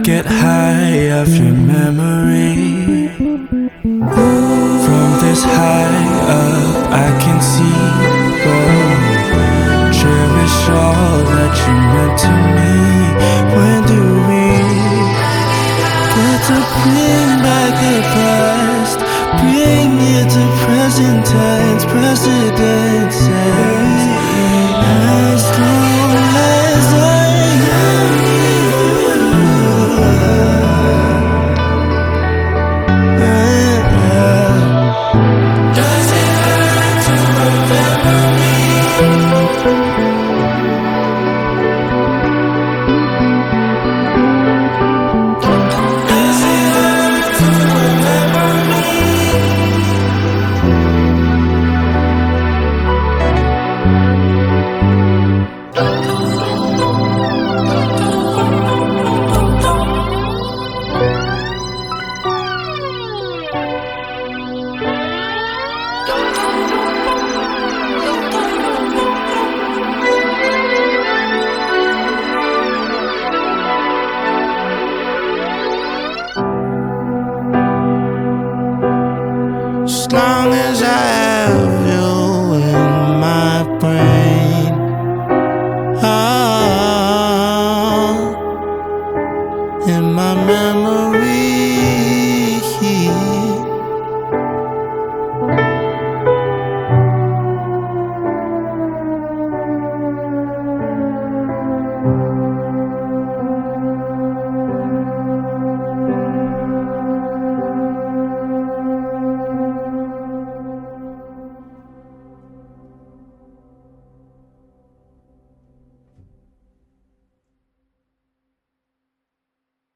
get high of your memory. From this high up I can see, cherish all that you meant to me. When do we get to bring back the past? Bring it to present tense, precedent says, as long as I am does it hurt to remember me? Does it hurt to remember me? As long as I have